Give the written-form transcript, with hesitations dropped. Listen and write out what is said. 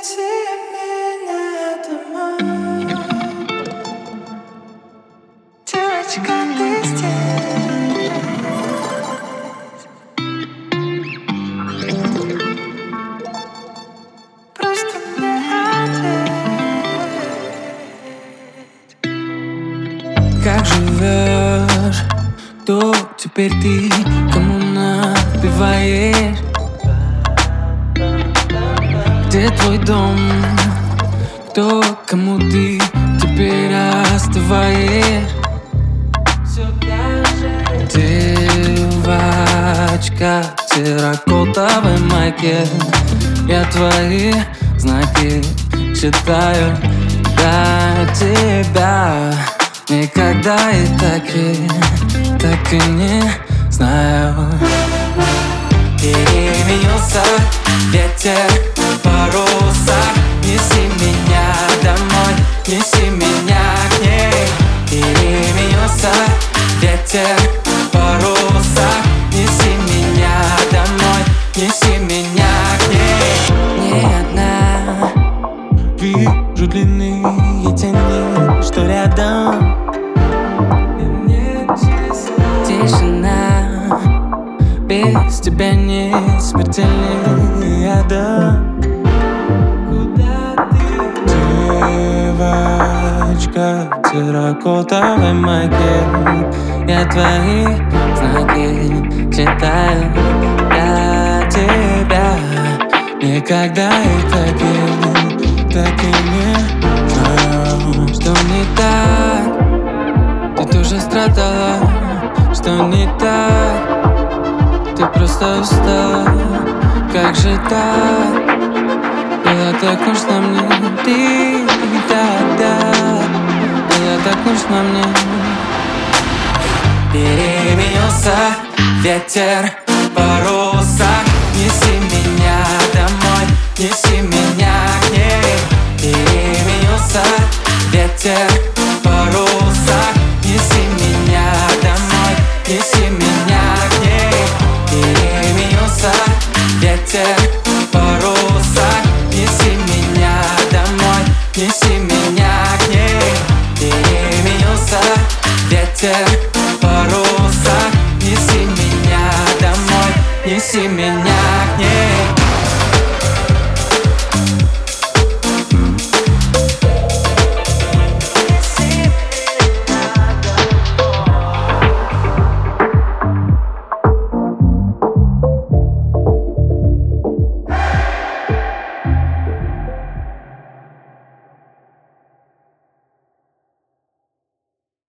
неси меня домой. Девочка, ты здесь. Просто мне ответь. Как живешь? Кто теперь ты? Кому напеваешь? Где твой дом? Кто, кому ты теперь остываешь? Девочка в терракотовой майке, я твои знаки читаю для тебя. Никогда и так и не знаю. Переменился ветер в парусах, неси меня домой, неси меня к ней. Переменился ветер в парусах, неси меня домой, неси меня к ней. Не одна вижу длинные тени, что рядом. Тишина без тебя не смертельнее яда. Куда ты? Девочка в терракотовой майке, я твои знаки читаю для тебя. Никогда и так и не знаю, что не так. Ты тоже страдала, что не так. Ты просто устала, как же так? Была так нужна мне ты тогда. Была так нужна мне. Переменился ветер в парусах, неси меня домой, неси